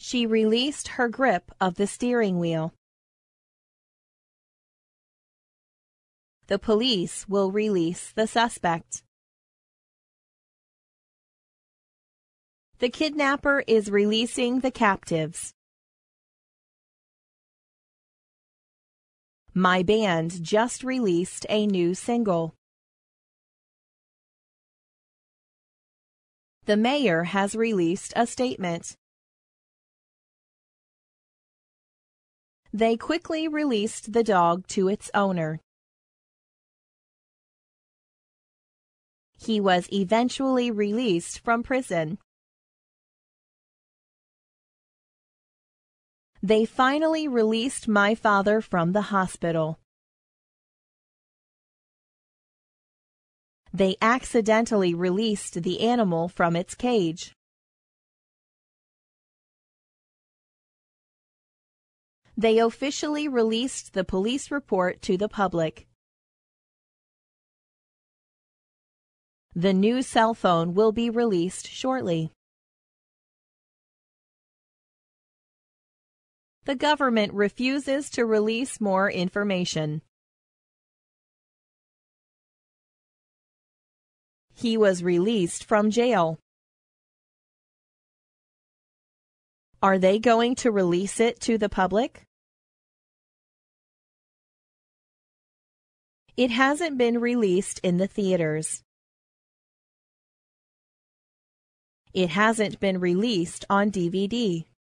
She released her grip of the steering wheel. The police will release the suspect. The kidnapper is releasing the captives. My band just released a new single. The mayor has released a statement. They quickly released the dog to its owner. He was eventually released from prison. They finally released my father from the hospital. They accidentally released the animal from its cage. They officially released the police report to the public. The new cell phone will be released shortly. The government refuses to release more information. He was released from jail. Are they going to release it to the public? It hasn't been released in the theaters. It hasn't been released on DVD.